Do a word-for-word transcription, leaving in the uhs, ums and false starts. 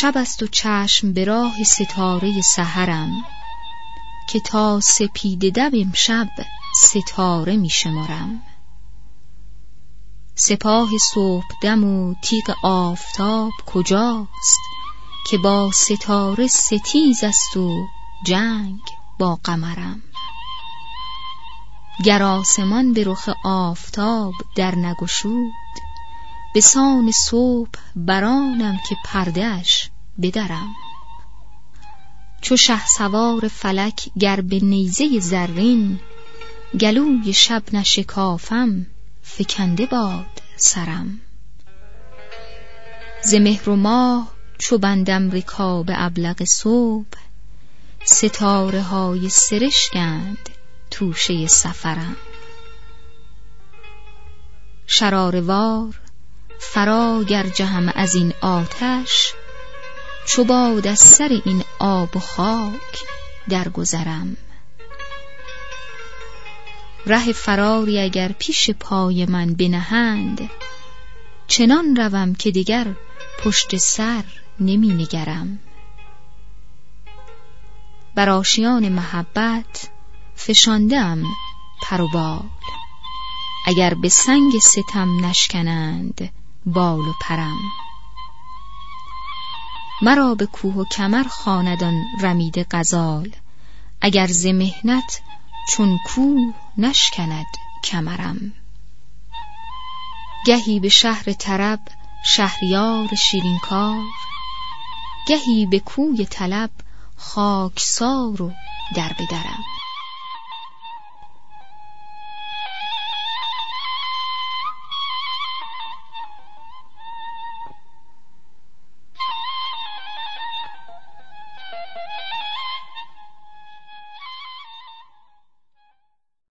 شب است و چشم به راه ستاره سحرم، که تا سپیده دم امشب ستاره می شمارم. سپاه صبح دم و تیغ آفتاب کجاست، که با ستاره ستیز است و جنگ با قمرم. گر آسمان به رخ آفتاب در نگشود، به سان صبح برانم که پرده اش بدرم. چو شهسوار فلک گر به نیزه زرین، گلوی شب نشکافم فکنده باد سرم. ز مهر و ماه چو بندم رکاب ابلق صبح، ستاره های سرشکند توشه سفرم. شراره وار فرا گر جهم از این آتش، چو باد از سر این آب و خاک درگذرم. ره فراری اگر پیش پای من بنهند، چنان روم که دگر پشت سر نمی نگرم. بر آشیان محبت فشاندم پر و بال، اگر به سنگ ستم نشکنند بال و پرم. مرا به کوه و کمر خواندان رمید غزال، اگر ز محنت چون کوه نشکند کمرم. گهی به شهر طرب شهریار شیرین کار، گهی به کوی طلب خاکسار و دربدرم.